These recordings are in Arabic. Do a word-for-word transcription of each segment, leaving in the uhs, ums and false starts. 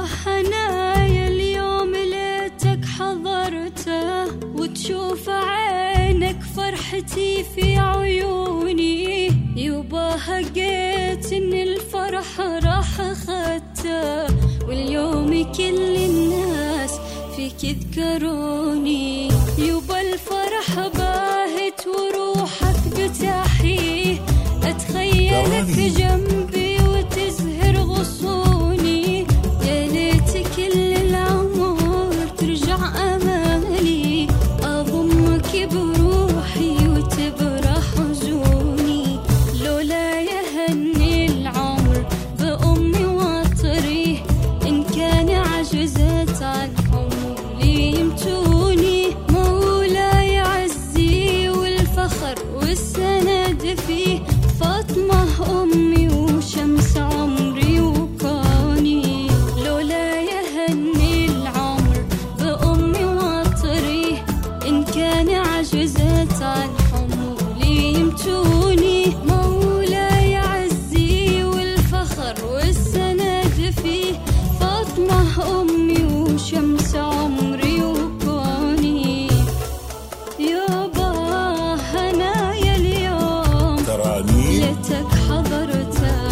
هنايا اليوم ليتك حضرته وتشوف عينك فرحتي في عيوني. يبا هقيت ان الفرح راح اخدته واليوم كل الناس فيك يذكروني. يبا الفرح باهت وروحك بتحيه، اتخيلك جنبي وتزهر غصوني. يا ليت كل العمر ترجع امالي، اضمك بروحي وتبرى حزوني. لولا يهني العمر بأمي وطريه، إن كان عجزت عن حمولي يمتوني. مولاي عزي والفخر والسند فيه، فاطمة أمي وشمس عمري وكوني. لولا يهني العمر بأمي وطريه، إن كان عجزت عن حمولي يمتوني. مولاي عزي والفخر والسند فيه، فاطمة أمي وشمس عمري وكوني. يابا هنايا اليوم ليتك حضرته.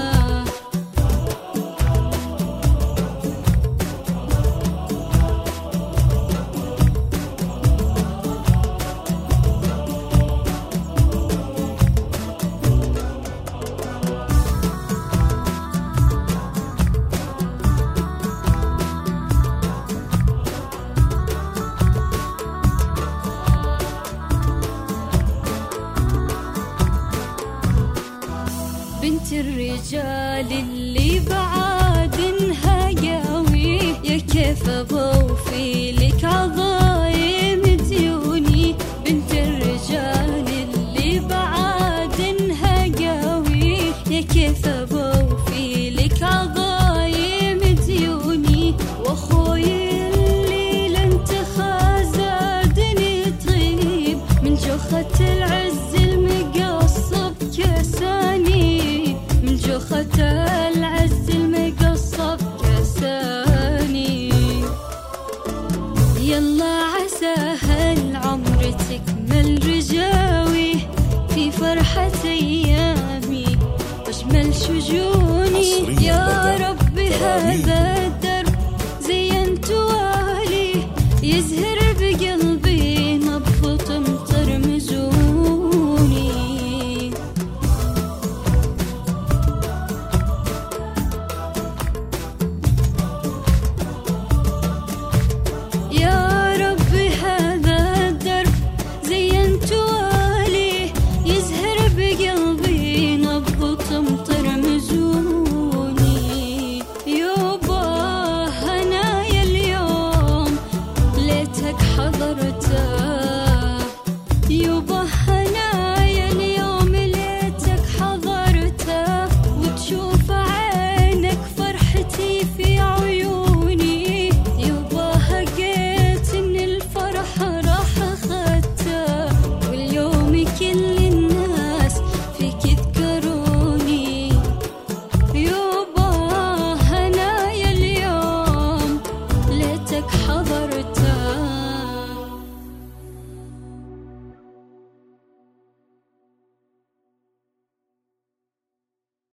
بنت الرجال اللي بعادنها قوي، يا كيف بوفي لك عظايم ديوني. بنت الرجال اللي بعادنها قوي، يا كيف بوفي لك عظايم ديوني. واخوي اللي لن تخازادني تغيب، من جوخة العز المقصب كساني. من جوخة العز المقصب كساني. يلا عسى هالعمر تكمل رجاوي، في فرحة أيامي واجمل شجوني. يا رب هذا